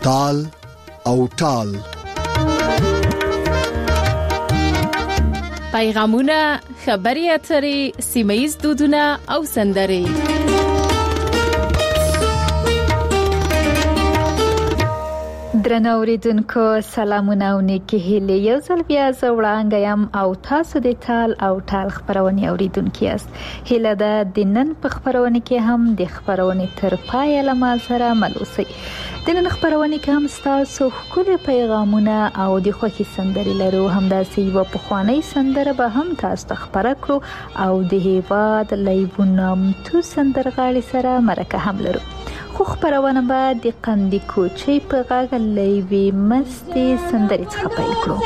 تال او ټال. پیغامونه، خبري اترې، سیمه‌ییز دودونه او سندرې. درنو اوریدونکو سلامونه او نیکی هیلې. یو ځل بیا زه وړاندې یم او تاسو د تال او ټال خبرونه اوریدونکو یاست. هیله ده د نن په خبرونه کې هم د خبرونه تر پایه له ما سره مل اوسئ. د نن خبرونه کې هم تاسو ښکلي پیغامونه او د خوښي سندرې لرو. همداسې یو پخوانی سندره به هم تاسو ته خبره کړو او د هیواد لیبونامتو سندرغاړي سره مرکه هم لرو. خو خبرونه به د قندی کوچي په غاګ لیوي مستي سندرې څخه پیل کړو.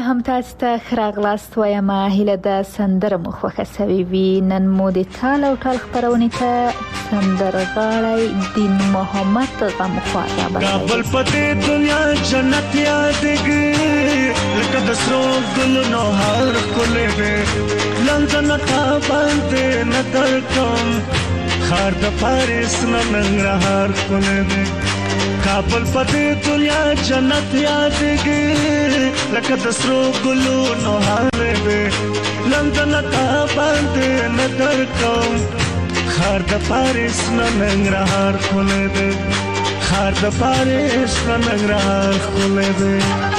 هم تاسو ته خراغلاست وایم هیله د سندره مو خوښه سوي وي. نن مو د تال او ټال خبرونه ته سندرغاړی دین محمد غمخوار راغلی. کابل پدې دنیا جنت یادګي لکه د سرو ګلونو هر کله به لندن ته باندې نظر کوم خار د پاریس ننګرهار کله به کابل پدې دنیا جنت یادګي لکه د سرو ګلونو هر به لندن ته باندې نظر کوم خار د پاریس ننګرهار کله به خار د پاریس ننګرهار کله به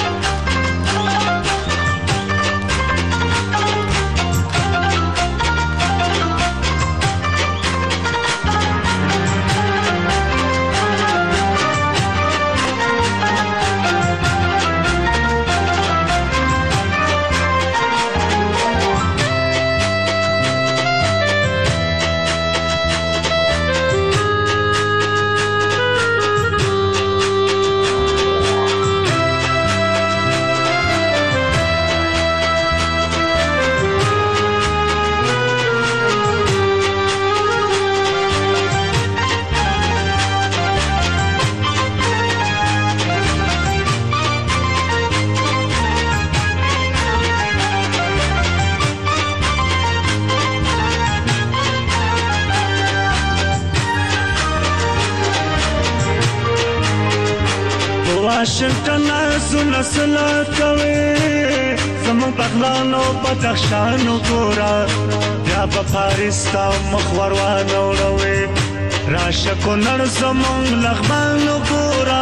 واشنگټن زونه سلا کوي زمون بغلانو بدخشانو ګورا بیا په پاریس تا مخور وانه وروي راشه کونړ زمون لغمانو ګورا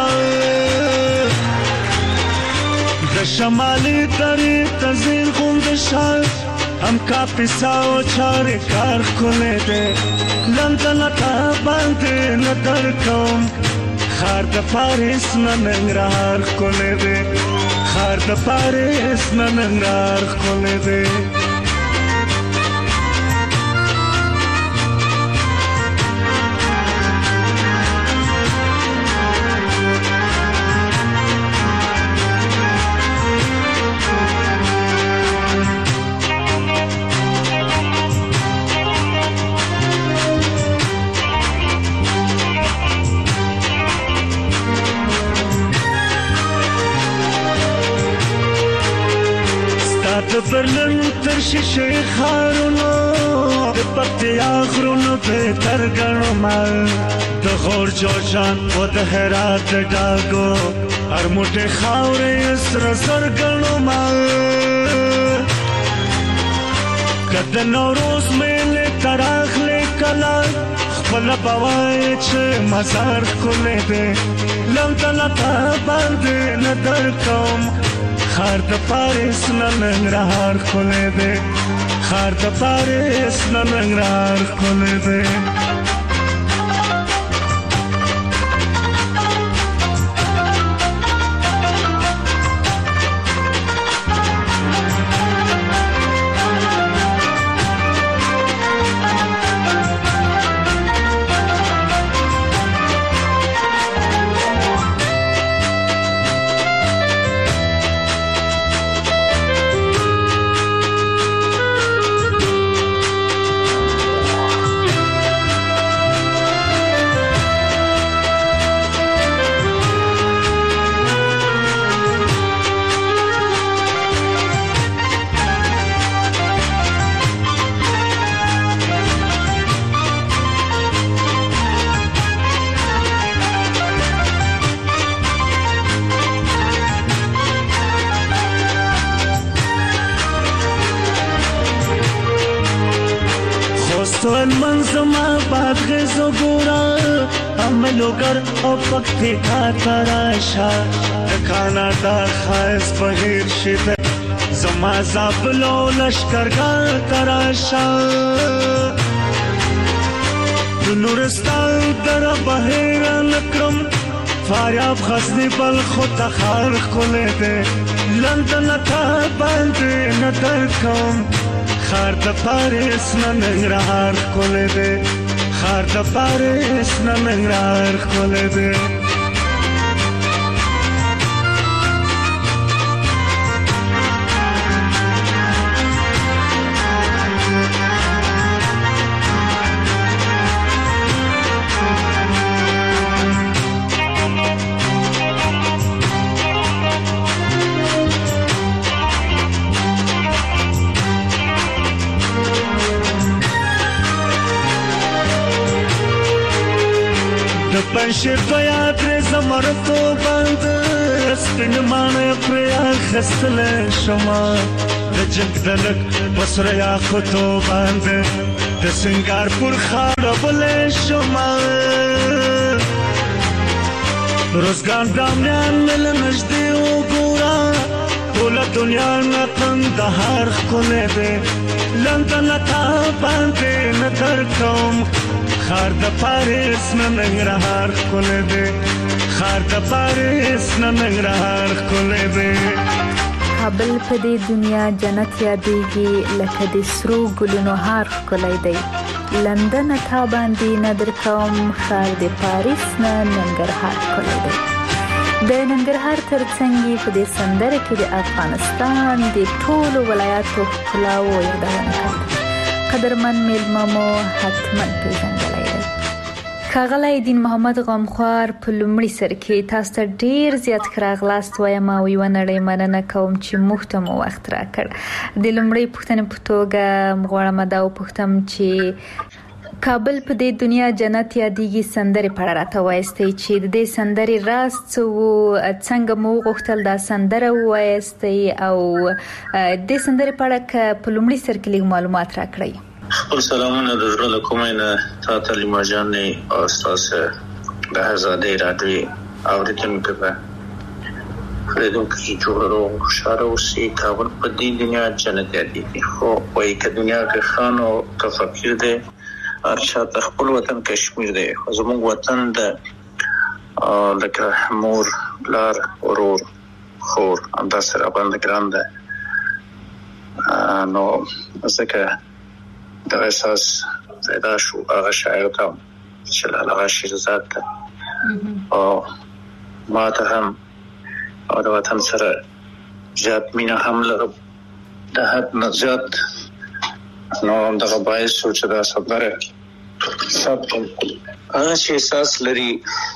د شمالي درې تزین غوند شال هم کا پیساو چارې کار کوله دې لندن ته باندې نظر کوم خار د پاریس ننګرهار کله دې خار د پاریس ننګرهار کله دې د برلن تر شیشه خارونو د پکتیا غرونو په ترګنو مال د غور جوشان او د هرات ډاګو هر موټه خاورې سر سرګنو مال کله نوروز مېله تراخله کلا خپل بوای چې مزار کوله دې لندن ته باندې نظر کوم خار د پاریس ننګرهار کله دې خار د پاریس ننګرهار کله دې سوال منظمه باد غزو گورا عملوگر او پکتی کا تراشا کانادا خاص بغیر شده زما زابلو لشکرگاه تراشا نورستان در بحیر نکرم فاریاب غزنی بل خود تخار کله ده لندن تا باندې نظر کوم خار د پاریس ننګرهار کله ده خار د پاریس ننګرهار کله ده پنځه بیا تر زمرتو باندې سپین مانه پر خستل شما د جګدلک بسریا خطو باندې د سنگارپور خرابل شما روزگار دامیان مل نجدی و گورا ټول دنیا نه قندهار خلې ده لندن تا باندې نظر کوم خار د پاریس نه ننګرهار خلې ده خار د پاریس نه ننګرهار خلې ده کابل په دې دنیا جنت یادېږي لکه د سرو ګلونو هار ښکلی دی لندن تا باندې نظر کوم خار د پاریس نه ننګرهار ښکلی دی د ننګرهار ترڅنګ په دې سندره کې د افغانستان د ټولو ولایاتو ښکلاو یادونه کوي قدرمن میلمه مو حتما پیژندلی دی ښاغلی دین محمد غمخوار په لومړي سر کې تاسو ته ډیر زیات ښه راغلاست وایم او یوه نړۍ مننه کوم چې موږ ته مو وخت راکړ د لومړۍ پوښتنې په توګه غواړم دا وپوښتم چې کابل په دې دنیا جنت یادېږي سندرې په اړه راته وایستئ چې د دې سندرې راز څه و څنګه مو وغوښتل دا سندره ووایستئ او دې سندرې په اړه که په لومړي سر کې لږ معلومات راکړئ خپل سلامونه د زړه له کومه نه تا ته لیما جانې او ستاسو د آزادۍ راډیو اورېدونکو ته خلیدونکو چې جوړ او خوشحاله اوسئ کابل په دې دنیا جنت یادېږي خو وایي که دنیا کې خان او که فقیر دی هر چاته خپل وطن کشمیر دی خو زموږ وطن د لکه مور پلار ورور خور همداسې راباندې ګران دی نو ځکه دغه احساس پیدا شو هغه شاعر ته چې لاله شیرزاد ته او ما ته هم او د وطن سره زیات مینه هم لرم د حد نه زیات نو دغه باعث شو چې دا سندره ثبت کړم هغه چې احساس لري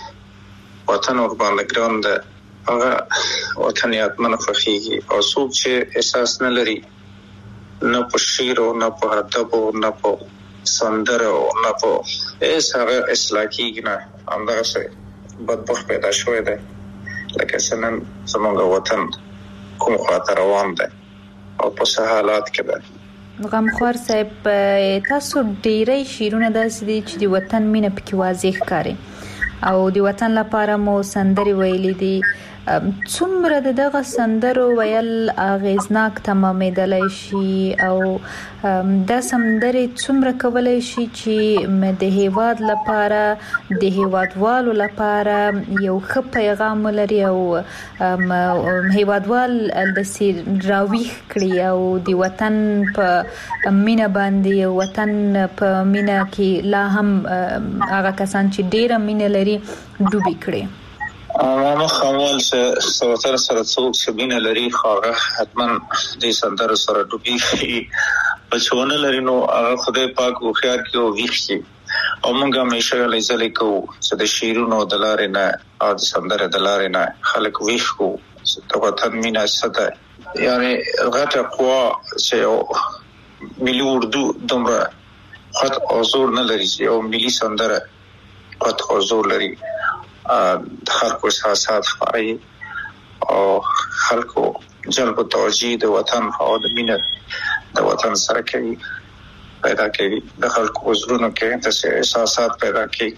وطن ورباندې ګران دی هغه وطن یادمنه خوښېږي او څوک چې احساس نه لري نه په شعر او نه په ادب او نه په سندره او نه په هیڅ هغه اصلاح کېږي نه همدغسې بدبخت پیدا شوی دی لکه څنګه زموږ وطن کوم خواته روان دی او په څه حالات کې دی غمخوار صاحب تاسو ډیری شعرونه داسې دي چې د وطن مینه پکې واضح ښکاري او د وطن لپاره مو سندرې ویلې دي څومره دغه سندرو ویل اغیزناک تمامېدلی شي او دا سندرې څومره کولی شي چې د هیواد لپاره د هیوادوالو لپاره یو ښه پیغام ولري او هیوادوال داسې راویښ کړي او د وطن په مینه باندې وطن په مینه کې لا هم هغه کسان چې ډیره مینه لري ډوبې کړي ما خامول چې وطن سره څوک چې مینه لري خو هغه حتما دې سندرو سره ډوبېږي بچونه لري نو هغه خدای پاک هوښیار کړي او ویښ کړي او موږ همیشه هلې کوو چې د شعرونو د لارې نه او د سندرې د لارې نه خلک ویښ کړو چې د وطن مینه څه ده یعنې غټه قوا چې ملي اردو دومره خط او زور نه لري چې یو ملي سندره خط او زور لري د خلکو احساسات ښکاري او خلکو جلب توجه د وطن او د مینه د وطن سره کوي پیدا کوي د خلکو زړونو کې د احساسات پیدا کوي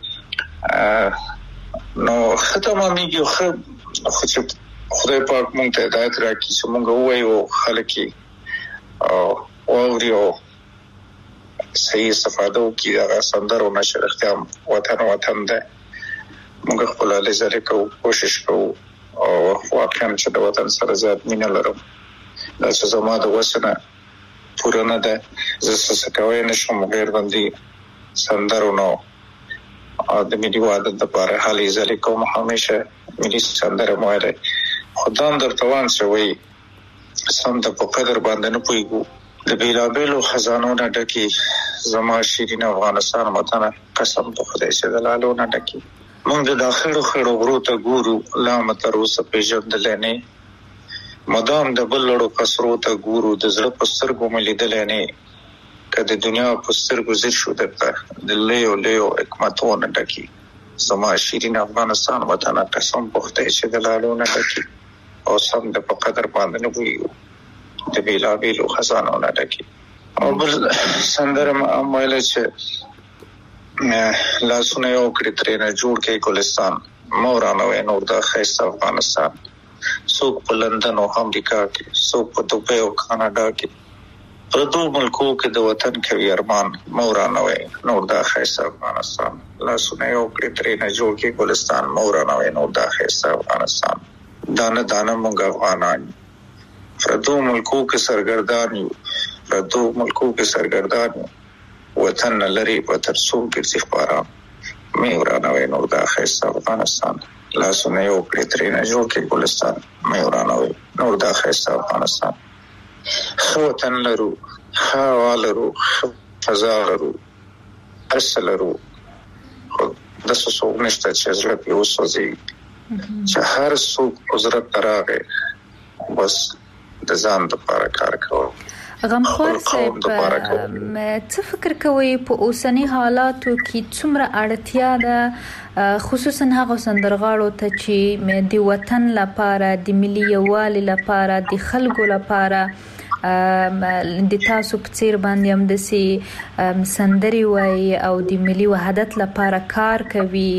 نو ختمامېږي خو چې خدای پاک مونږ ته هدایت راکړي چې مونږ ووایو خلک او واوري او صحیح استفاده وکړي هغه سندرو نه چې رښتیا وطن دی موږ خپل لزر کوو کوشش کوو او واقعا چې د وطن سره زیات مینه لرم دا چې زما د وسنه پوره نه ده زه څه کوی نشم غیر باندې سندرو نو د ملي وحدت لپاره هلې ځلې کوم همیشه ملي سندره مو ویلی خو دا هم درته وایم چې وایي سم د په قدر باندې نه پوهېږو د بېلابېلو خزانو نه ډکې زما شیرین افغانستان وطنه قسم په خدای چې د لالو نه ډکې موږ د داخلو خړو غرو ته ګورو لا متر اوسه پیژندلی نه مدام د بل لړو قصرو ته ګورو د زړه په سترګو مې لیدلی نه که د دنیا په سترګو ځیر شو درته د لویو حکمتونو ډکې زما شیرین افغانستان وطن قسم پخته چې د لالونه ډکی او سم د په قدر باندې نه وي د بیلا بیلو خزانو نه ډکی او بل سندره مایل چې لاسونه یو کړی ترې نه جوړ کې ګلستان مورانه وې نور د خیسته افغانستان څوک په لندن او امریکا کې څوک په دوبۍ او کاناډا کې په دوه ملکو کې د وطن کوي ارمان مورانه وې نور د خیسته افغانستان لاسونه یو کړی ترې نه جوړ کې ګلستان مورانه وې نور د خیسته افغانستان دانه دانه مونږ افغانان په دوه ملکو کې سرګردان یو په دوه ملکو کې سرګردان یو وطن لري وطن څوک ګرځي خبره مې ورانه وې نور د خیسته افغانستان لاسونه یو کړی ترې نه جوړ کې ګلستان مې ورانه وې نور د خیسته افغانستان خو وطن لرو خوا لرو فضا لرو ارسل لرو د څه نشته چې زړه په وسوځي چې هر څوک حضرت راغی بس د ځان لپاره کار کوي غمخوار صاحب څه فکر کوي په اوسنی حالاتو کې څومره اړتیا ده خصوصا هغه سندرغاړو ته چې د وطن لپاره د ملي یووالي لپاره د خلکو لپاره د تاسو په څیر باندې هم د سي سندري وای او د ملي وحدت لپاره کار کوي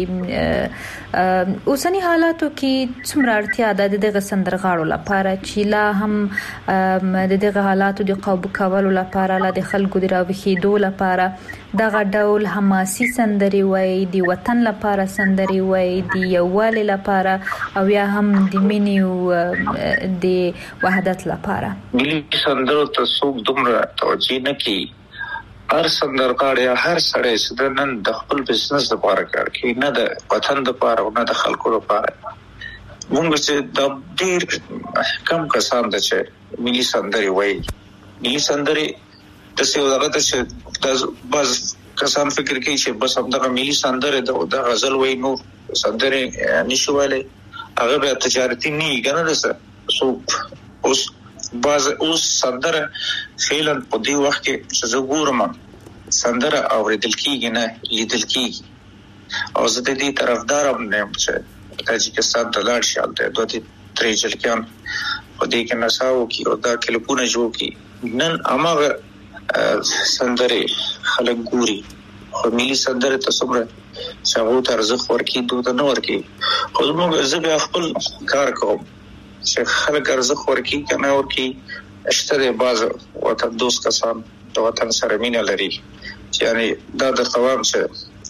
اوسنی حالاتو کې څومره اړتیا ده د دغه سندرغاړو لپاره چې لا هم د دغه حالاتو د قابو کولو لپاره لا د خلکو د راوخېدو لپاره دغه ډول حماسي سندري وای د وطن لپاره سندري وای د یووالي لپاره او یا هم د مینې او د وحدت لپاره ملي سندرو ته څوک دومره توجه نه کوي هر سندرغاړی هر سړی چې نن د خپل بزنس لپاره کار کوي نه د وطن لپاره او نه د خلکو لپاره موږ چې د ډېر کم کسان د چې ملي سندري وای ملي سندري د څه وخت چې د بس کسان فکر کوي چې بس همدغه ملي سندره د غزل وای نو سندره نشوالي هغه به تجارتي نه غنل سره سو اوس سندره فعلا په دې وخت کې چې زګورم سندره اوریدل کیږي نه لیدل کیږي او زه د دې طرفدارم نه چې تاجکستان د لاړ شال ته دوه درې جلکان په دې کې نساو کې او دا کلپونه جوړ کی نن امغه سندره خلک ګوري خو ملي سندره تصویر څنګه ترځخ ورکی دوه نه ورکی خو موږ زه خپل کار کوم چې خلک ارزخ ورکی کنه ورکی اشتره باز وطن دوست کسان د وطن سره مینه لري یعنی دا د قوام چې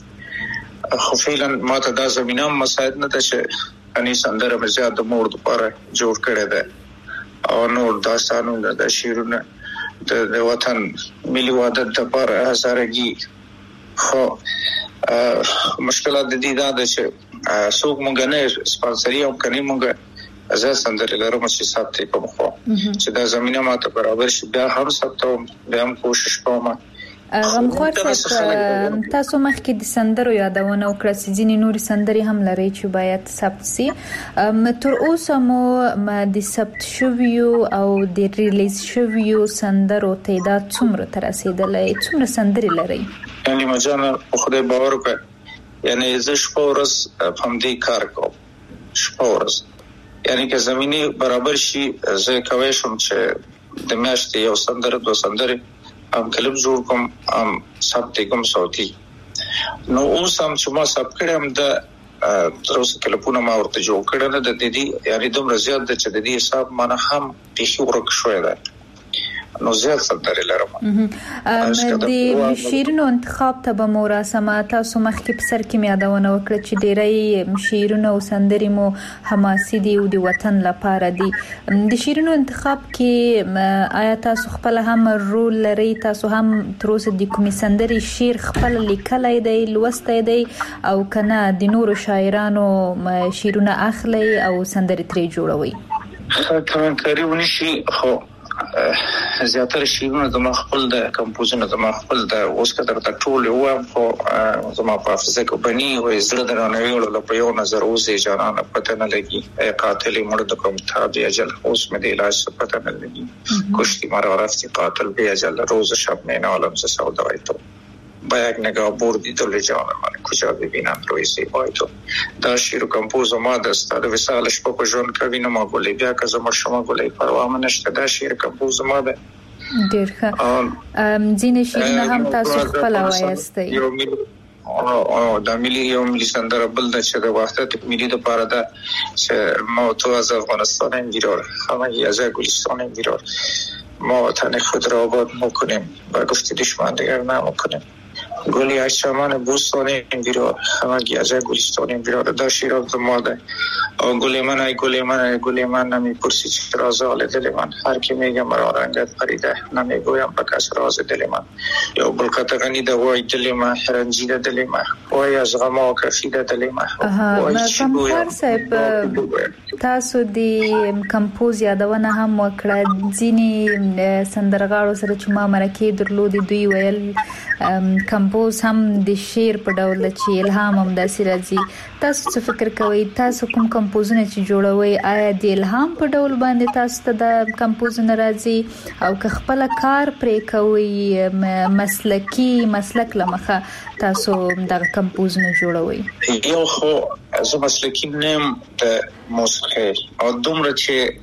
خو فعلا ماته دا زمينه مساعد نه ده چې اني سندره مزياد د مور لپاره جوړ کړی ده او نور داستانونه د شیرونه د وطن ملي وحدت لپاره هزارګي خو مشکلات د دې دا چې څوک مونږ نه سپانسري او کني مونږ ازه سندره لرم چې ساتي کوم خو چې دا زمينه ماته برابر شي بیا هم ساتم بیا هم کوشش کوم غمخوار صاحب تاسو مخکې د سندرو یادونه وکړه چې ځینې نور سندري هم لري چې باید ثبت شي تر اوسه مو د ثبت شویو او د ریلیز شویو سندرو تعداد څومره تر رسیدلې څومره سندري لري یعنی مجانه خدای باور وکړه یعنی زه شپورس هم دې کار کوم شپورس یعنی که زميني برابر شي زه کوي شم چې د میاشتې یو سندره دو سندره ام کلب جوړ کوم ام ثبت کوم صوتي نو اوس هم چې ما ثبت کړم د تر اوسه کلپونه ما ورته جوړ کړل د دې یعنی دومره زیات د چې د دې حساب مانه هم پیښو ورک شوې ده نو زیات سندره لرم د شیرینو انتخاب ته به مو راسمه تاسو مخکې په سر کې یادونه وکړه چې ډېری شیرینو او سندري مو حماسي دي او د وطن لپاره دي د شیرینو انتخاب کې آیا تاسو خپل هم رول لري تاسو هم تر اوسه د کومې سندري شعر خپل لیکلای دی لوستای دی او کنه د نورو شاعرانو شعرونه اخلي او سندري ترې جوړوي خاطر کاریونی شي خو زیاتره شیرونه د خپل د کمپوزونه د خپل د اوس کتر د ټول یو خو زما په حافظه کې بني او زړه درنوي ول په یو نظر اوسې جانانه پته نه لګي قاتل مړ د کوم تاب اجل اوس مې د علاج پته نه لګي کشتي مار ورافتی قاتل به اجل روز شب نه عالم څه سودا وایته با یک نگاه بردی دل جان من کجا ببینم روی زیبای تو. دا شیر و کمپوز ما دست دا وسالش با جون کوینه ما گلی بیا که زما شما گلی پروا من نشته. دا شیر کمپوز ما ده ډیر ښه. ځینې شعرونه هم تاسو خپل وایستی. دا ملي سندره بل د چې د وحدت ملي د پاره ده چې ما تو از افغانستان انگیرار همه از گلستان انگیرار ما وطن خود را آباد میکنیم و گفت دشمن دیگر نمیکنیم. گلی از چمن بوستان انگیرار همه از گلستان انگیرار. دا شیر از ماده گل من ای گل من ای گل من نمیپرسی چه راز حال دل من. هر کی میگه مرا رنگت پریده نمیگویم به کس راز دل من. یا بلقت غنی ده وای دل من رنجیده دل من وای از غم و کفیده دل من. کمپار صاحب تاسو دی کمپوز یادونه هم وکړه. ځینې سندرغاړو سره چې ما مرکه درلودي دوی ویل کمپوز هم د شعر په ډول چې الهام هم داسې راځي. تاسو څه فکر کوئ؟ تاسو کوم کمپوزونه چې جوړوي آیا د الهام په ډول باندې تاسو ته د کمپوزونه راځي او که خپل کار پرې کوي مسلک لمخه تاسو د کمپوزونه جوړوي؟ یو خو زه مسلکی نیم د موسیقي او دومره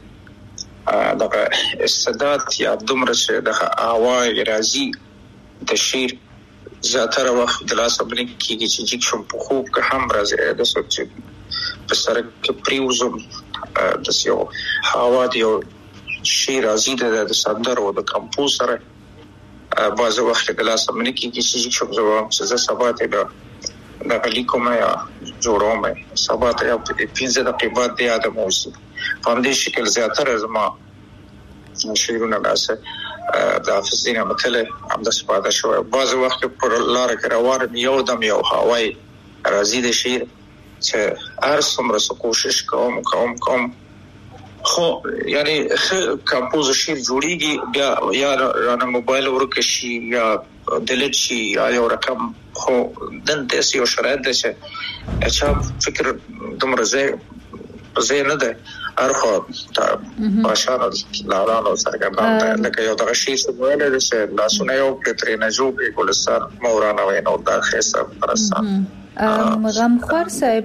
چې دغه استعداد یا دومره چې دغه آواز راځي د شعر زیاتره وخت د لاس باندې کېږي چې جګ شم په خوب که هم راځي د سوچ په سره کې پریوزم د یو هوا دی او شعر راځي د سندرو او د کمپوز سره بعض وخت د لاس باندې کېږي چې جګ شم چې زه سبا ته د لیکوم یا جوړوم سبا ته 15 دقیقې بعد د یاد موضوع په دې شکل زیاتره زما شعرونه لاسه د حافظینه متله هم د سپاده شو. بعض وخت پر لار کې روان یو دم یو هواي راځي د شعر چې هر څومره کوشش کوم خو یعنی کمپوز شعر جوړیږي بیا یا رانه موبایل ورکشي یا دلیت شي یا یو رقم خو دنده یو شرایط ده چې اچھا فکر دومره زه نه ده ارخو تا باشانو لارانو سرګردان لکه یو دغه شی څه ویل چې لاسونه یو پټري نه جوړي ګلستان مورانه وینو دا خیسه پرستان. غمخوار صاحب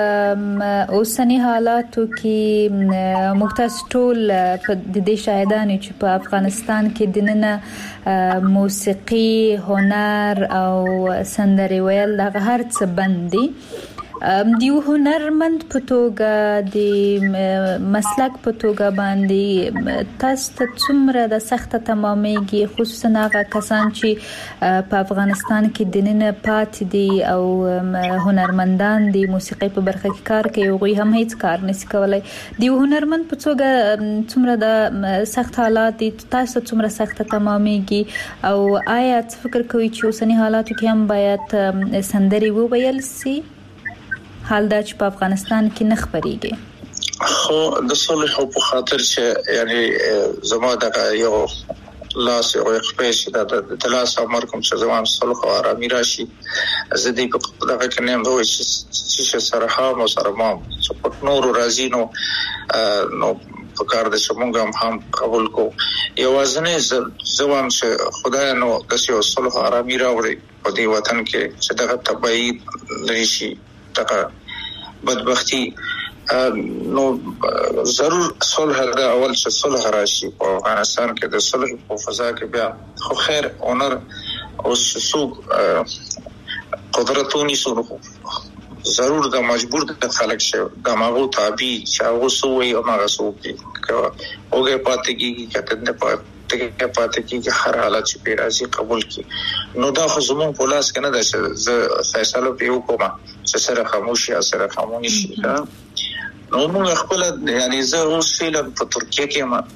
اوسنی حالاتو کې مختص ټول د دې شاهدانو چې په افغانستان کې دننه موسیقي هنر او سندري ویل دغه هر څه بندي. دیو هنرمند په توګه د مسلک په توګه باندې تاسو ته څومره د سخت تمامېږي خصوصا هغه کسان چې په افغانستان کې دننه پاتې دي او هنرمندان د موسیقي په برخه کې کار کوي او هم هیڅ کار نشي کولای. دیو هنرمند په توګه څومره د سخت حالات دي تاسو څومره سخت تمامېږي او آیا فکر کوئ چې اوسنی حالاتو کې هم باید سندري وویل سي حال دا چې په افغانستان کې نه خبريږي؟ خو د صلح په خاطر چې یعنی زما د یو لاس او خپل چې د لاس امر کوم چې زما صلح او آرامي راشي زه دې په دغه کې نه وای چې سره هم سره ما چې نور راځي نو په کار د شمونګم هم قبول کو یوازنه زوام چې خدای نو د یو صلح او آرامي راوړي په دې وطن کې چې دغه تبعید لري شي دغه بدبختی نو ضرور صلح دا اول چې صلح راشي په افغانستان کې د صلح په فضا کې بیا خو خیر اونر او سوق قدرتونی سره ضرور دا مجبور د خلک شه د ماغو تابع شاو سوې او ماغه سوې اوګه پاتې کیږي کته نه پاتې کیږي هر حالت چې پیرازي قبول کی نو دا خو زمون په لاس کې نه ده چې فیصله پیو کومه چې سره خاموشي سره خاموشي نو موږ خپل یعنی زه اوس فعلا په ترکیه کې ما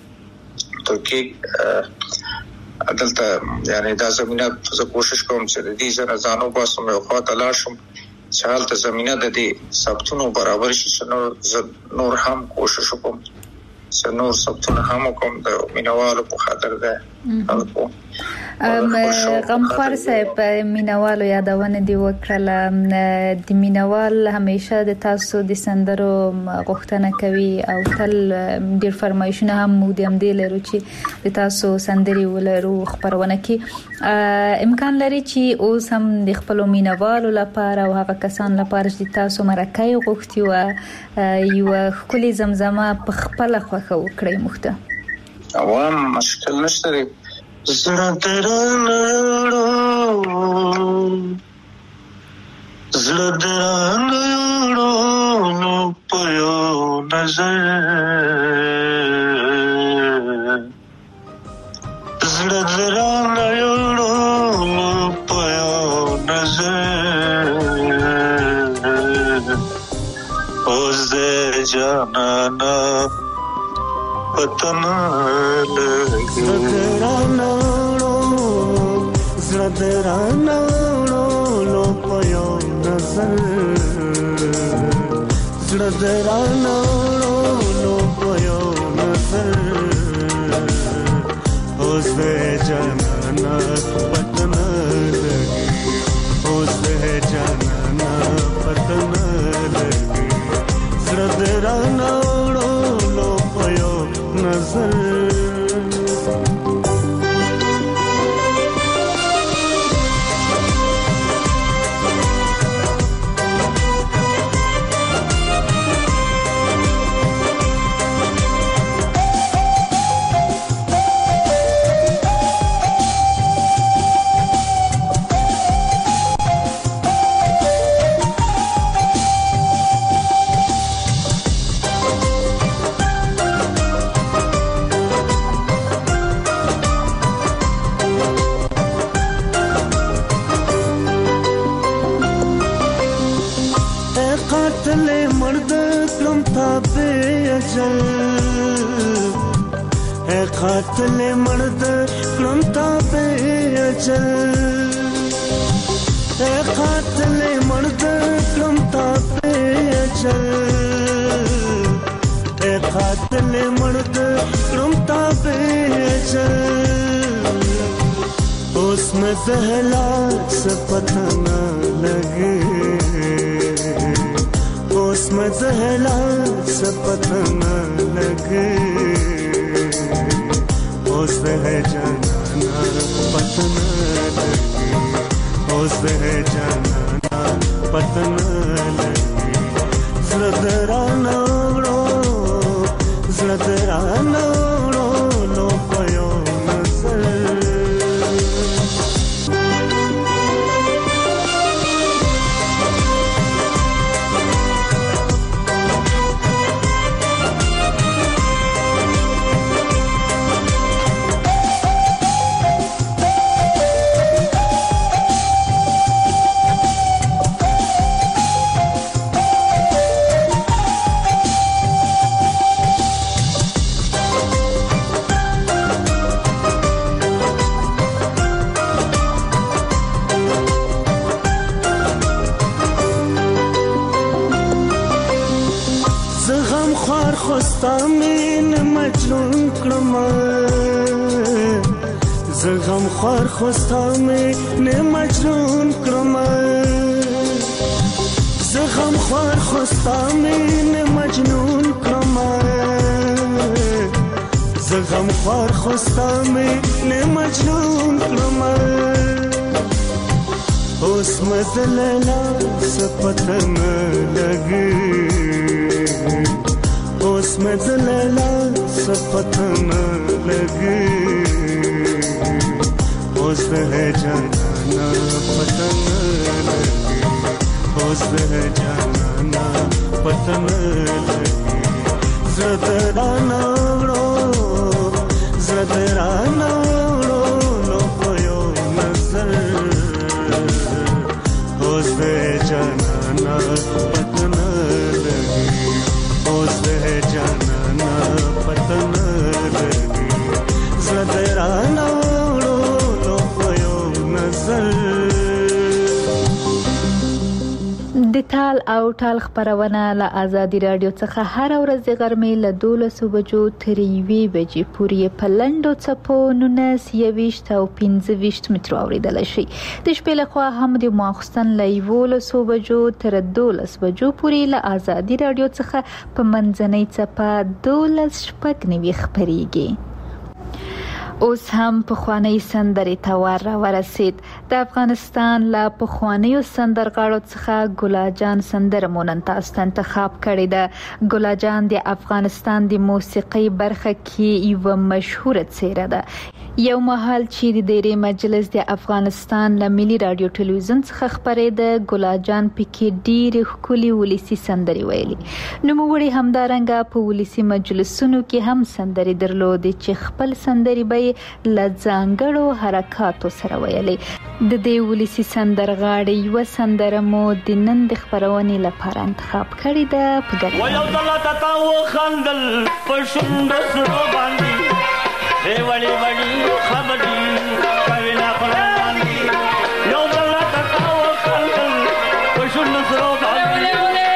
ترکیه عدالت یعنی دا زمينه زه کوشش کوم چې د دې سره ځانو باسم او خاطر لاشم چې حالت زمينه د دې ثبتونو برابر شي چې نور هم کوشش وکم چې نور ثبتونه هم کوم د مینوالو په خاطر ده غمخوار صاحب مینوالو یادونه دی وکړه د مینوال همیشه د تاسو د سندرو غوښتنه کوي او تل ډیر فرمایشونه هم مودم دی لرو چې د تاسو سندري ولرو خبرونه کې امکان لري چې اوس هم د خپل مینوالو لپاره او هغه کسان لپاره چې تاسو مرکه غوښتي او یو خولي زمزمه په خپل خوخه وکړي مخته عوام مشکل نشته زړه درانه نو پيو نظر زړه درانه نو پيو نظر اوس دې جانانا پتن لګي زړه لو پيو نظر زړه لو پيو نظر اوس دې جانانا پتن لګي اوس دې جانانا پتن لګي زړه لو پيو نظر قاتل مرد کلم تابع اجل قاتل مرد کلم تابع اجل قاتل مرد کلم تابع اجل اس میں دہلا سے پتہ نہ لگے اس میں دہلا سے پتہ نہ لگے اوس دې جانانا پتن لګي اوس دې جانانا پتن لګي زړه درانه لو پيو نظر خوستامین مجنون کړم زغم خور خوستامین مجنون کړم زغم خور خوستامین مجنون کړم زغم خور خوستامین مجنون کړم اوس مدللا سپتن لګي اوس میں دلیلا سپتن لگی اوس دے جانانا پتن لگی اوس دے جانانا پتن لگی زدرانا لو پيو نظر اوس دے جانانا پتن لگی اوس دې جانانا پتن لګي زدرانا لو پيو نظر د تال او ټال خبرونه له آزادي رادیو څخه هر ورځ د غرمې له 12 بجو تر 1 بجې پورې په لنډو څپو 19 او 15 مترو اوریدل شي. د شپې له خوا هم د ماخستن له 11 بجو تر 12 بجو پورې له آزادي رادیو څخه په منځنۍ څپه 12 شپږ نیوي خبريږي. اوس هم په خواني سندري تور ورسید. د افغانستان له پخوانیو سندرغاړو څخه ګلاجان سندره مونږ تاسو انتخاب کړی ده. ګلاجان د افغانستان د موسیقي برخه کې یو مشهور څیره ده. یو مهال چې د ډېری مجلس د افغانستان له ملي رادیو ټلویزیون څخه خبرېده، ګلاجان پکې ډېر ښکلي ولسی سندري ویلي. نوموړي همدارنګه په ولسی مجلسونو کې هم سندري درلودې چې خپل سندري به لځانګړو حرکاتو سره ویلي. د دې ولسی سندرغاړي یو سندره مو د نن د خبرونې لپاره انتخاب کړې ده. په ګډه ویو دلته تا و خندل په شونډو سره باندې هی وړي وړي خبرې کوي نه پرانی یو دلته تا و خندل په شونډو سره باندې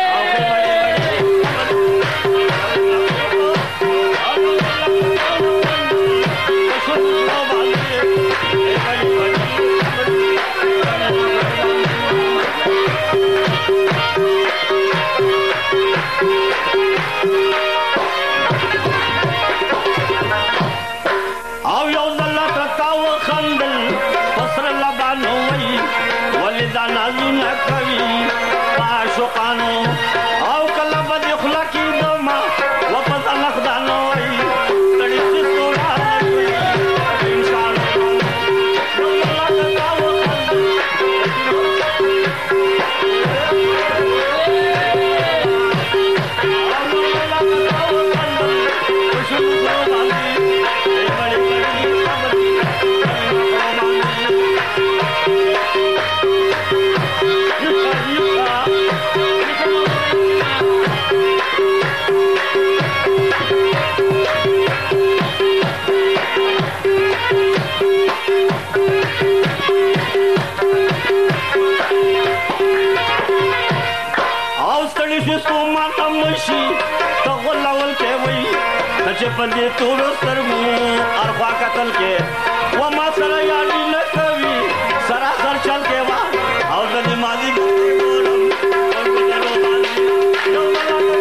پدې ټول سترګو ارخوا قتل کې و ما سره یاري نه کوي سراسر چل کې وا او د ماضي ګورم او دې روان یو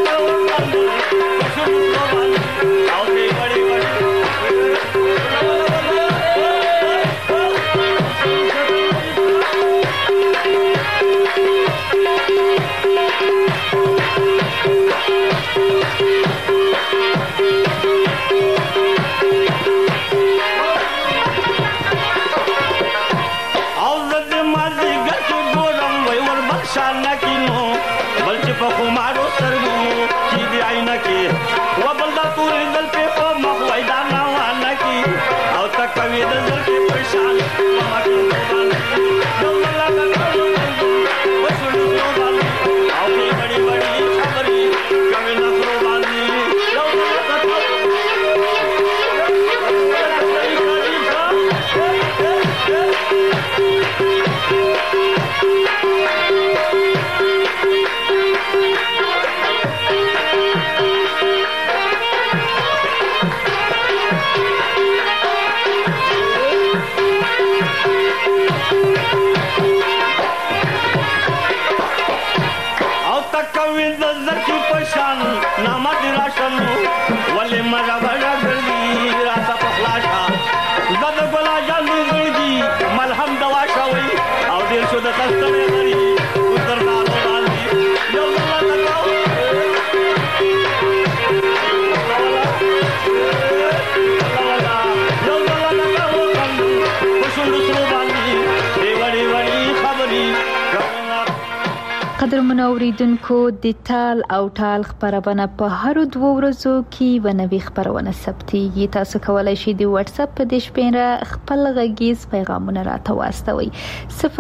او دې وړي قدرمنو اوریدونکو د ټال او ټال خبرونه په هر 2 ورځو کې ونوي خبرونه ثبتيږي. تاسو کولای شئ د واتس اپ په د شپېره خپل غږیز پیغامونه راته واستوي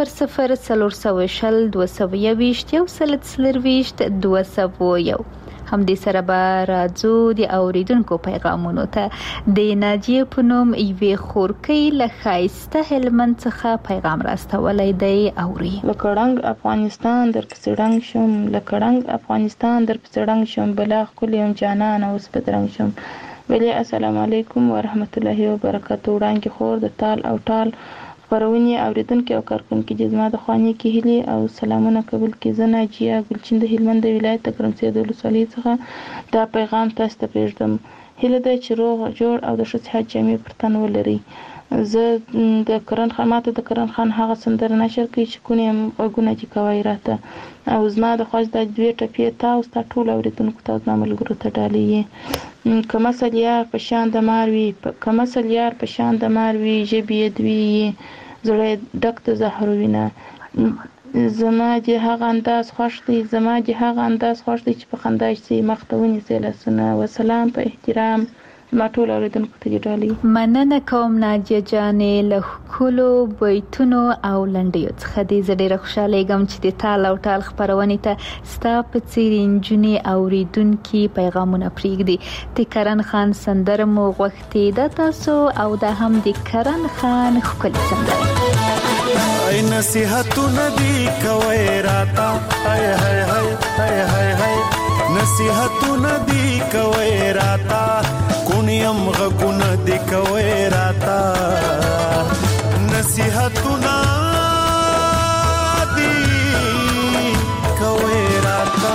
00 420 221 201 هم دې سره به راځو د اوریدونکو پیغامونو ته د ناجیه پونم ایوې خورکۍ له ښایسته هلمند څخه پیغام راستولی دی اوري. لکړنګ افغانستان در پسړنګ شم، لکړنګ افغانستان در پسړنګ شم، بلا خپل یم جانان اوس بدرنګ شم. ولی السلام علیکم ورحمت الله وبرکاته. وړاندې خور د تال او ټال خبرونې اوریدونکو او کارکونکو د زما د خوانې کې هیلې او سلامونه قبول کړي. زه ناجیه ګلچین د هلمند ولایت د ګرمسیر د ولسوالۍ څخه دا پیغام تاسو ته پرېږدم. هیله ده چې روغ جوړ او د ښه صحت جامې پر تن ولرئ. زه د کرن خان ماته د کرن خان هغه سندره نشر کوي چې کونیم غوږونه دې کوي راته او زما د خواست د دوی ټپې تاسو ته ټول اوریدونکو ته د ملګرو ته ډالۍ کمسل یار په شان د مار وي، کمسل یار په شان د مار وي، ژبې دوی زړه ډک د زهر وینه. زما د هغه انداز خوښ دی، زما د هغه انداز خوښ دی چې په خندا شي مختونی سلاسونه. وسلام په احترام ما ټول اوریدونکو ته ډالۍ. مننه کوم ناجیه جانې له ښکلو بیتونو او لنډیو څخه. دې زه ډېره خوشحالیږم چې د تال او ټال خپرونې ته ستا په څېر نجونې اوریدونکي پیغامونه پرېږدي. د کرن خان سندره مو غوښتې ده تاسو او دا هم د کرن خان ښکلې سندره. ای نصیحتونه دې کوئ راته، هی هی هی هی هی هی نصیحتونه دې کوئ راته، کونیم غږونه دې کوئ راته، نصیحتونه دې کوئ راته.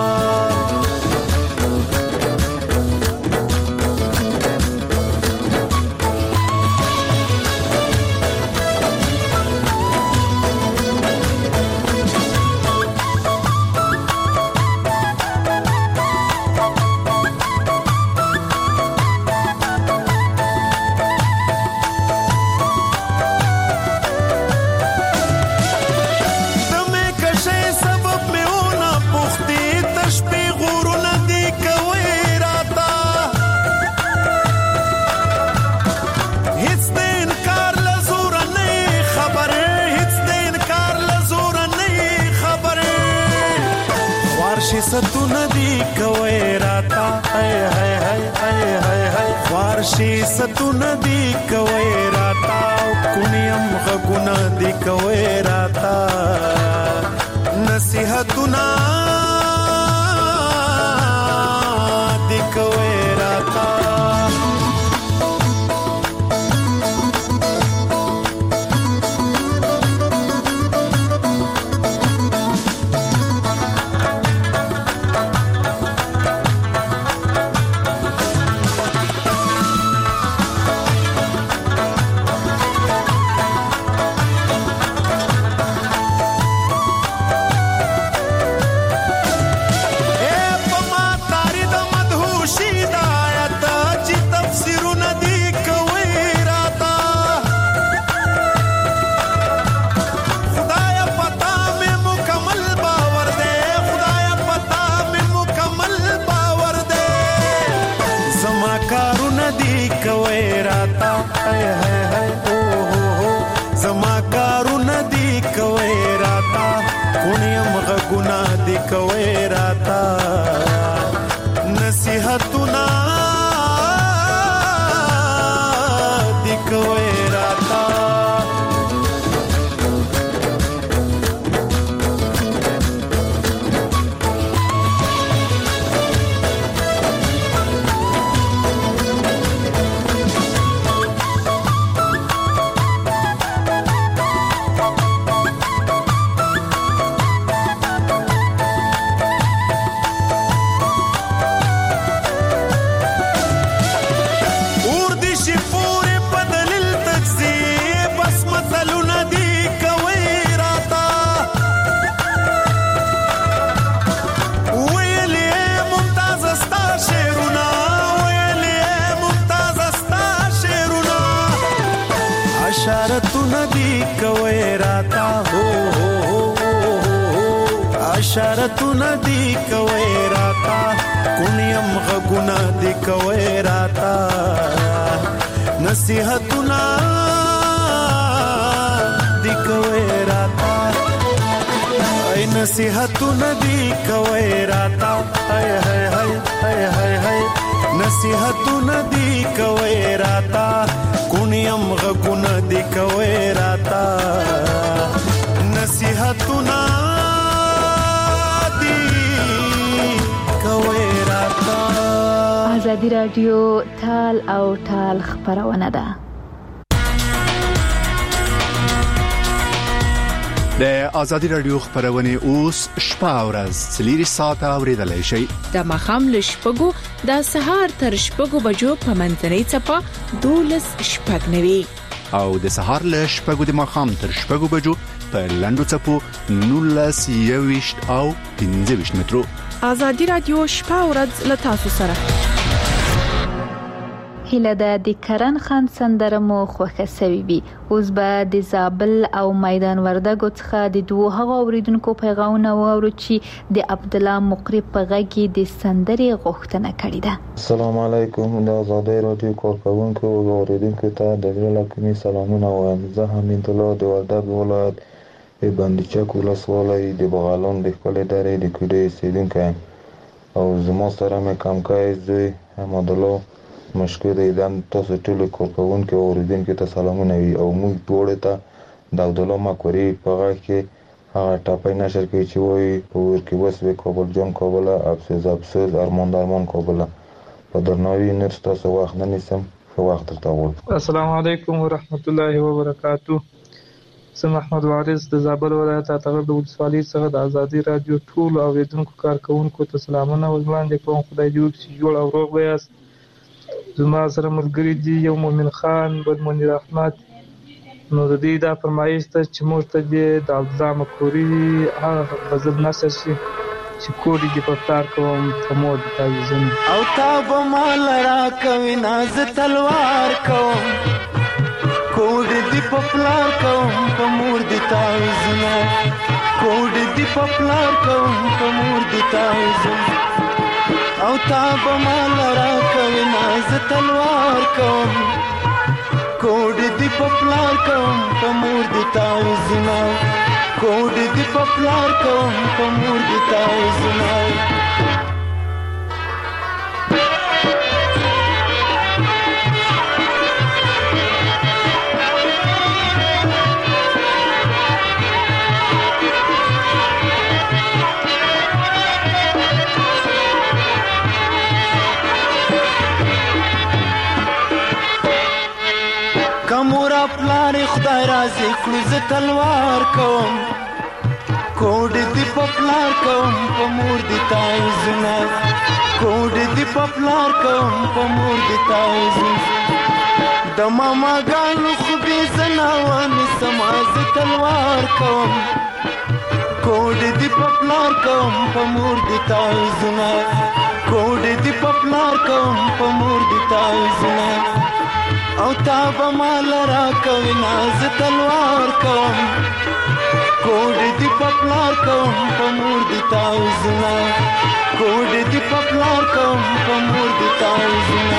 ستونه دی کوي راتا، هی هی هی هی هی هی فارشي ستونه دی کوي راتا، کونیم غږونه دی کوي راتا، نصیحتونه دی کوي راتا. اشارتونه دی کوي راتا، کونیم غږونه دی کوي راتا، نصیحتونه دی کوي راتا، ای نصیحتونه دی کوي راتا هاي هاي هاي هاي هاي هاي نصیحتونه دی کوي راتا کونیم غونه دی کوي راتا نصیحتونه دی کوي راتا. آزادی رادیو تال او تال خبرونه ده. د آزادی رادیو خبرونه اوس شپه ورځ 3 ساعته اوریدلای شئ. د مخام لشپګو د سهار تر شپګو بجو په منځنۍ چپه 12 شپږ نوي او د سهار لشپګو د مخام تر شپګو بجو په لندو چپو 19 او 15 مترو. آزادی رادیو شپه ورځ له تاسو سره. هله د کرن خان سندره مو خوښه سوي وي. اوس به د زابل او میدان وردګو څخه د دوه هغو اوریدونکو پیغامونه واورو چې د عبد الله مقری په غږ کې د سندرې غوښتنه کړې ده. السلام علیکم. د آزادی رادیو کارکونکو او اوریدونکو ته د زړه کومې سلامونه وایم. زه حمید الله د وردګ ولایت بندیچک ولسوالۍ د بغالان د خپلې درې د کوډې اوسیدونکی او زما سره مې کمکای زوی حمد الله مشکو دیدن. تاسو ټول کارکونکو او اوریدونکو ته سلامونه وي او موږ ټول ته د عبد الله مقری په غږ کې هغه ټاپی نشر کوي چې وایي په ور کې وسوي کابل جان کابل افسوس ارمان درمان کابل. په درناوي نر تاسو وخت نه نیسم. ښه وخت درته غواړم. السلام علیکم ورحمت الله وبرکاتو. زه محمد وارث د زابل ولایت اتغر د ولسوالۍ څخه د آزادی رادیو ټول اوریدونکو کارکونکو ته سلامونه وړاندې کوم. خدای دې وکړي چې جوړ او روغ ویاست. زما سره ملګری دی یو مومن خان بل منیر احمد. نو د دې دا فرمایش ته چې موږ ته د عبدالله مقری هغه غزل نشر شي چې کوډي دې په پلار کوم په مور دې تعویذونه او تا به مال را کوي ناز تلوار کوم کوډي دې په پلار کوم په مور دې تعویذونه کوډي دې په پلار کوم په مور دې تعویذونه او تا به مال را کوي ناز تلوار کوم کوډي دې په پلار کوم په مور دې تعویذونه کوډي دې په پلار کوم په مور دې تعویذونه. کمورا پلار خدای رازي کړو ز تلوار کوم کوډ دې په پلار کوم په مور دې تعویذونه کوډ دې په پلار کوم په مور دې تعویذونه د ماما ګانو خو به زناوان سماز تلوار کوم کوډ دې په پلار کوم په مور دې تعویذونه کوډ دې په پلار کوم په مور دې تعویذونه او تا به مال را کوي ناز تلوار کوم کوډ دې په پلار کوم په مور دې تعویذونه کوډ دې په پلار کوم په مور دې تعویذونه.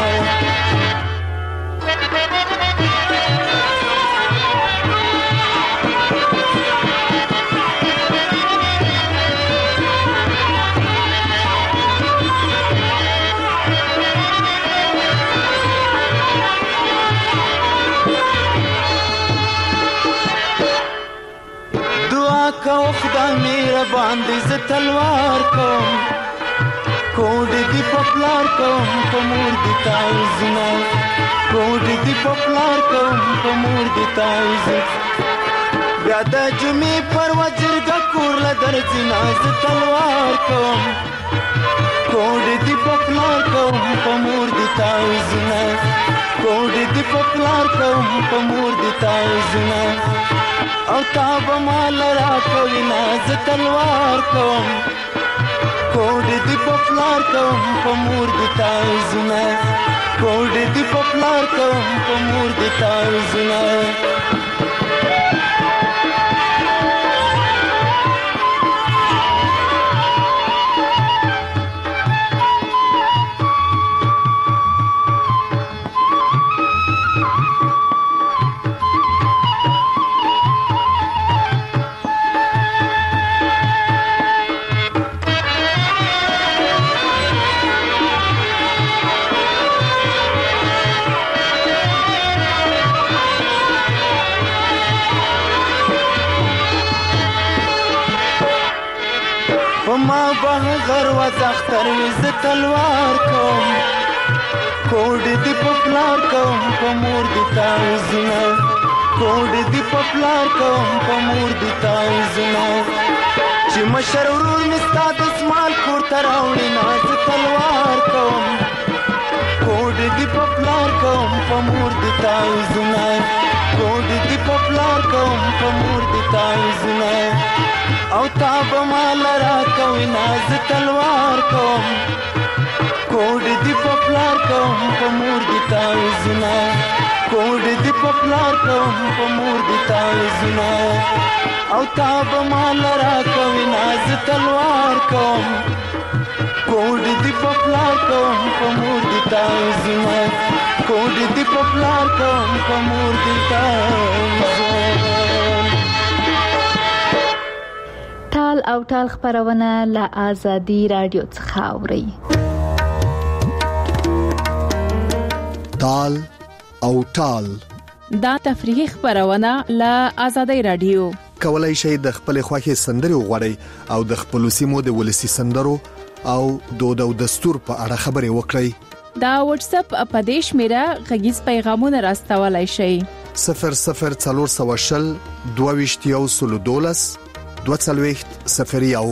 کو خدای مهربان دې ز تلوار کوم کوډ دې په پلار کوم په مور دې تعویذونه کوډ دې په پلار کوم په مور دې تعویذ بیا د جمعې پر وجرګه کور له درځي ناز تلوار کوم کوډ دې په پلار کوم په مور دې تعویذونه کوډ دې په پلار کوم په مور دې تعویذونه او تا به مال را کوي ناز تلوار کوم کوډ دې په پلار کوم په مور دې تعویذونه کوډ دې په پلار کوم په مور دې تعویذونه. باز اختر ز تلوار کوم کوډ دی پپلار کوم په مور دی تایزونه کوډ دی پپلار کوم په مور دی تایزونه چې مشر ورور مستا د اسمال کور تراوړي ناز تلوار کوم کوډ دی پپلار کوم په مور دی تایزونه کوډ دی پپلار کوم په مور دی تایزونه او تاب مال را کوي ناز تلوار کوم کوډ دی پپلار کوم په مور دی تایزونه کوډ دی پپلار کوم په مور دی تایزونه او تاب مال را کوي ناز تلوار کوم کوډ دی پپلار کوم په مور دی تایزونه کوډ دی پپلار کوم په مور دی تایزونه. ټال او ټال خبرونه له آزادي رادیو څخه اوري. ټال او ټال دا تفریحي خبرونه له آزادي رادیو. کولای شئ د خپل خوښي سندري وغوړئ او د خپل سیمو د ولسی سندرو او دود او دستور په اړه خبري وکړئ. دا واتس اپ اپدیش میرا غږیز پیغامونه راستولای شئ. 0040 22 دوڅلويخت سفریاو.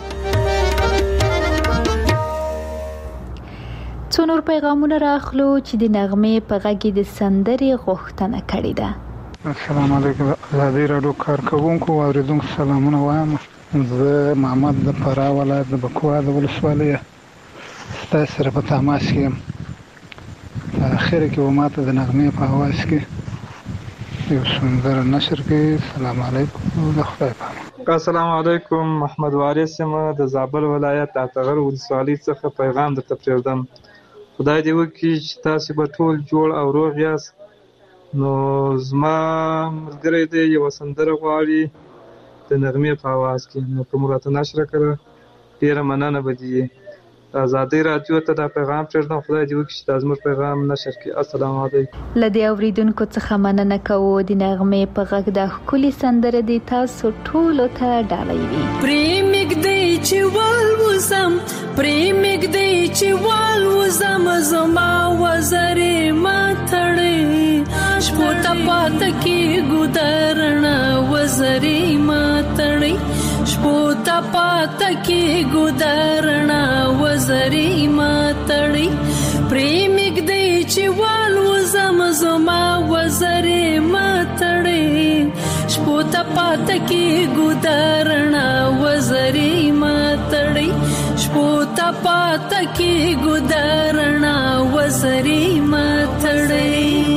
څو نور پیغامونه راخلو چې د نغمه په غږی د سندري غوښتنه کړې ده. السلام علیکم آزادي رادیو کارکونکو اوریدونکو سلامونه وایم. زه محمد د فراه ولایت د بکوا د ولسوالۍ تاسو سره په تماس یم. اخر کې وماته د نغمه په आवाज کې یو سندر نشر کې. السلام علیکم د خدای په السلام علیکم محمد وارث یم د زابل ولایت اتغر ولسوالۍ څخه پیغام درته پرېږدم. خدای دې وکړي چې تاسو به ټول جوړ او روغ یاست. نو زما ملګری دی یو سندره غواړي د نغمې په आवाज کې. نو کوم راته نشر کړه ډیره مننه بدی. آزادي رادیو ته دا پیغام پرېږدم. خدای دې وکړي چې دا زموږ پیغام نشر کړي. السلام علیکم. لدی اوریدونکو څخه مننه کوو. د نغمې په غږ د خولي سندره دی تاسو ټول ته ډالۍ وي. پریمګ دی چې والوزم پریمګ دی چې والوزم زما وزرې ماتړې شپوتا پات کې ګودرنا وزرې ماتړې شپوتا پات کې ګودرنا وزرې ماتړې پریمګ دی چې والوزم زما وزرې ماتړې شپوتا پات کې ګودرنا وزرې ماتړې شپوتا پات کې ګودرنا وزرې ماتړې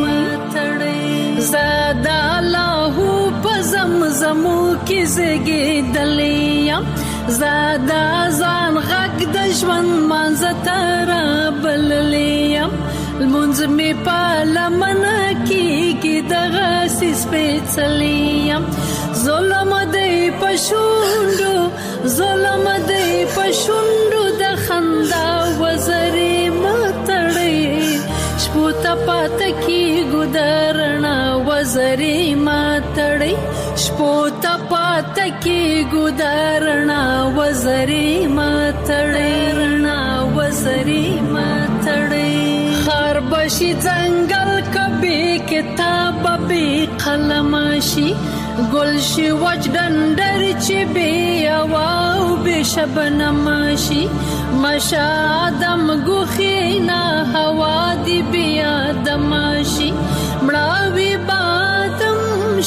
زادا الله پزمزمو کې زګېدلې زادا ځان غږ د ژوند منځتر بللې المنځ می پالمن کې دغه سیس پېڅلې ظلم دې پښوندو ظلم دې پښوندو د خندا وزرې ماتړې شپوتا پات کې ګودرنا وزرې ماتړې شپوتا پات کې ګودرنا وزرې ماتړې وزرې ماتړې خربشي ځنګل کبي کتاب به قلمشي گلشی وچ دندر چی بی اواو بی شبنمشی مشا آدم گوخینا هوا دی بی آدمشی مڑاوی بادم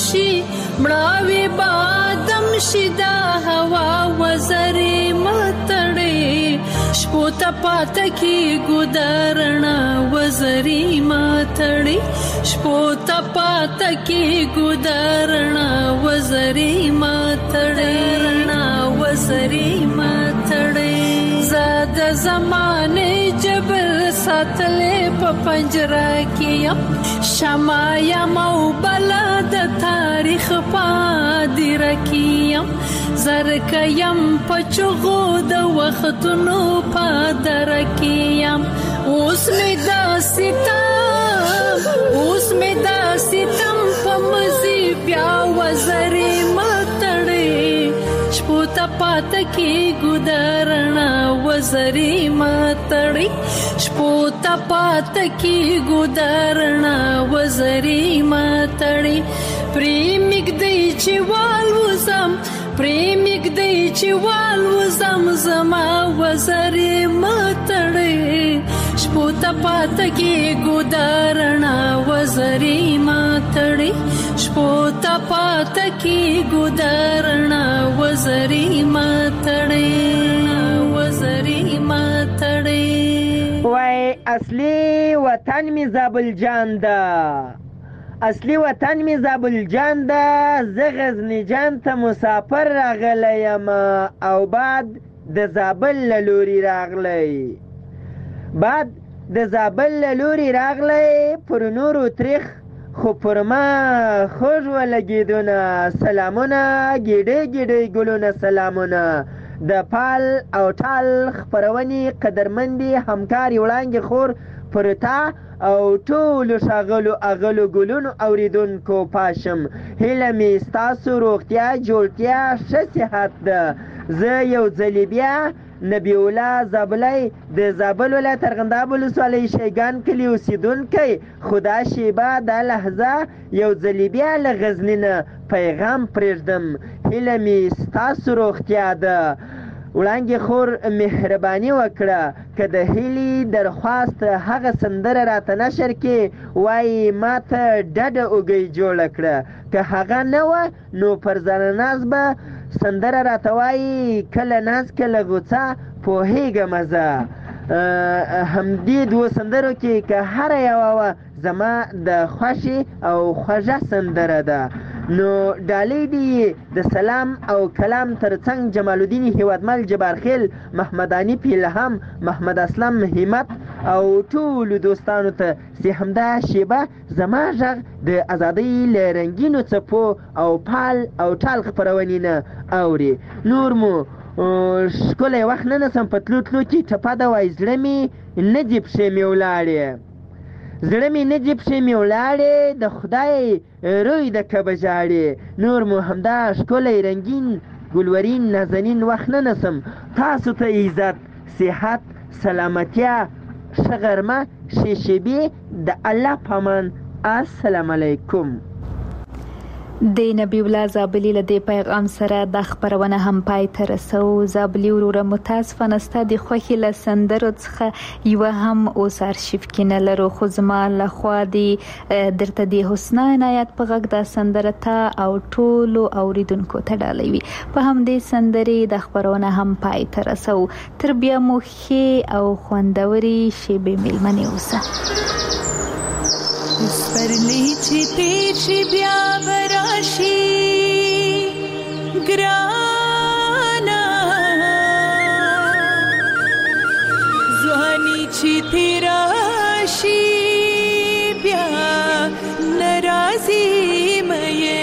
شی دا هوا وزری ماتڑی شپوتا پاتا کی گودرنا وزری ماتڑی شپوتا پاتا کی گودرنا وزری ماتڑی وزری ماتڑی زاد زمانے جبل ساتلے پا پنجرہ کیا شمایا مو بلاد تاریخ پادی رکیم زرکیم پچغو د وختونو پادر کیم اوس می دا ستم په مزي بیا وزري ماتړې شپوتا پات کی ګدارنا وزري ماتړي شپو ته پات کی ګدارنا وزري ماتړي پریمګ دی چې والوزم پریمګ دی چې والوزم زما وزري ماتړي شپو ته پات کی ګدارنا وزري ماتړي شپو ته پات کی ګدارنا وزري ماتړي وزري ماتړي وای اصلي وطن می زابل جان دا اصلي وطن می زابل جان دا زه غزنی جان ته مسافر راغلی یم او بعد د زابل لوري راغلی بعد د زابل لوري راغلی پر نورو تریخ خو پر ما خوږ ولګېدونه سلامونه ګیډۍ ګیډۍ ګلونه سلامونه د پال او ټال خپرونې قدرمندې همکارې وړانګې خور پر تا او ټولو ښاغلو اغلو ګلونو اوریدونکو پاشم هیله مې ستاسو روغتیا جوړتیا ښه صحت ده زه یو ځلې بیا نبی الله زابلی د زابل ولایت ارغنداب ولسوالۍ شیګان کلي اوسېدونکی خدا شیبه دا لحظه یو ځلې بیا له غزني نه پیغام پرېږدم هیله مې ستاسو روغتیا ده وړانګې خور مهرباني وکړه که د هیلې درخواست هغه سندره راته نشر کې وایي ما ته ډډه اوږۍ جوړه کړه که هغه نه وه نو پر ځانه ناز به سندره راته وایي کله ناز کله غوڅه پوهېږم زه همدې دوو سندرو کې که هره یوه وه زما د خوښې او خوږه سندره ده نو ډالۍ دي د سلام او کلام ترڅنګ جمال الدین هیوادمل جبارخیل محمد انیف الهام محمد اسلم همت او ټولو دوستانو ته چې همدا شیبه زما غږ د ازادۍ له رنګینو څپو او پال او ټال خپرونې نه اوري نور مو ښکلی وخت نه نسم په تلو تلو کې ټپه ده وایي زړه مې نه دي پښې مې ولاړې زړه مې نه دي پښې مې ولاړې د خدای روی د کبه ژاړې نور مو همدا ښکلی رنګین ګلورین نازنین وخت نه نسم تاسو ته عزت صحت سلامتیا ښه غرمه ښې شیبې د الله په امان السلام علیکم د نبی الله زابلی له دې پیغام سره د خبرونه هم پای ته رسو زابلی وروره متاسفانه ستا د خوښې له سندرو څخه یوه هم اوس ارشیف کې نه لرو خو زما لخوا درته د حسنا عنایت په غږ دا سندره ته او ټولو اوریدونکو ته ډالۍ وي په همدې سندرې د خبرونه هم پای ته رسو تر بیا مو ښې او خوندورې شیبې میلمنې اوسه سپرلی چې تیر شي بیا براشي ګرانا ځواني چې تیر شي بیا ناراضي مې